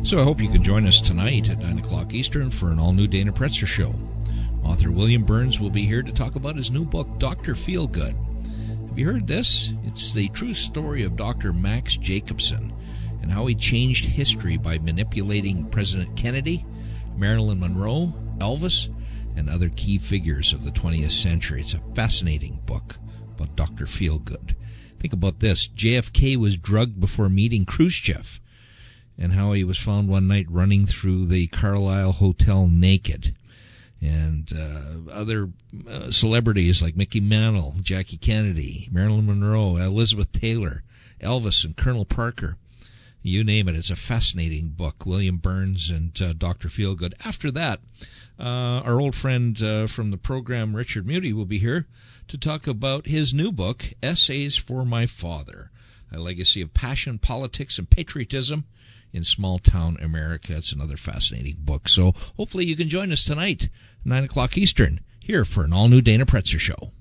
So I hope you can join us tonight at 9 o'clock Eastern for an all-new Dana Pretzer Show. Author William Burns will be here to talk about his new book, Dr. Feelgood. Have you heard this? It's the true story of Dr. Max Jacobson and how he changed history by manipulating President Kennedy, Marilyn Monroe, Elvis, and other key figures of the 20th century. It's a fascinating book about Dr. Feelgood. Think about this. JFK was drugged before meeting Khrushchev, and how he was found one night running through the Carlisle Hotel naked. And other celebrities like Mickey Mantle, Jackie Kennedy, Marilyn Monroe, Elizabeth Taylor, Elvis, and Colonel Parker. You name it. It's a fascinating book. William Burns and Dr. Feelgood. After that, our old friend from the program, Richard Muty, will be here to talk about his new book, Essays for My Father, a legacy of passion, politics, and patriotism in small-town America. It's another fascinating book. So hopefully you can join us tonight, 9 o'clock Eastern, here for an all-new Dana Pretzer Show.